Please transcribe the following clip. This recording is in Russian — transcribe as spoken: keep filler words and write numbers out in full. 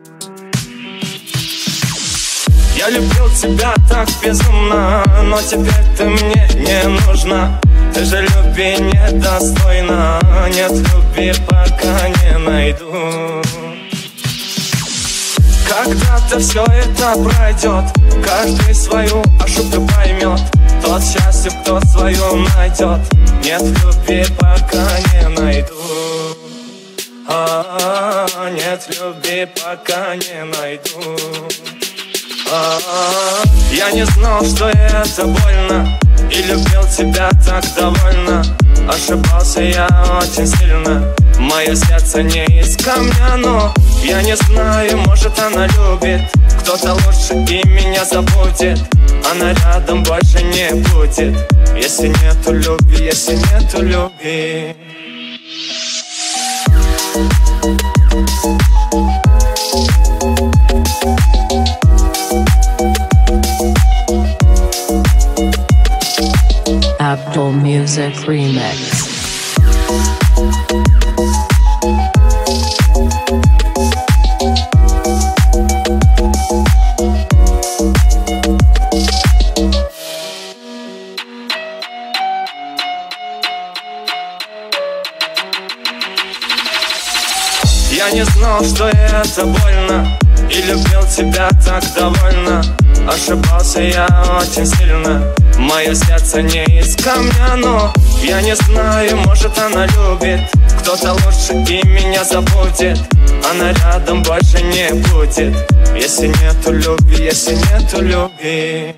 Я любил тебя так безумно, но теперь ты мне не нужна. Ты же любви недостойна, нет любви, пока не найду. Когда-то все это пройдет, каждый свою ошибку поймет. Тот счастье, кто свою найдет, нет любви, пока не найду. А-а-а, нет любви, пока не найду. А-а-а, я не знал, что это больно, и любил тебя так довольно. Ошибался я очень сильно, мое сердце не из камня, но я не знаю, может она любит. Кто-то лучше и меня забудет, она рядом больше не будет. Если нету любви, если нету любви. Abdul Music Remix. Я не знал, что это больно, и любил тебя так довольно. Ошибался я очень сильно, мое сердце не из камня, но я не знаю, может она любит. Кто-то лучше и меня забудет, она рядом больше не будет. Если нету любви, если нету любви.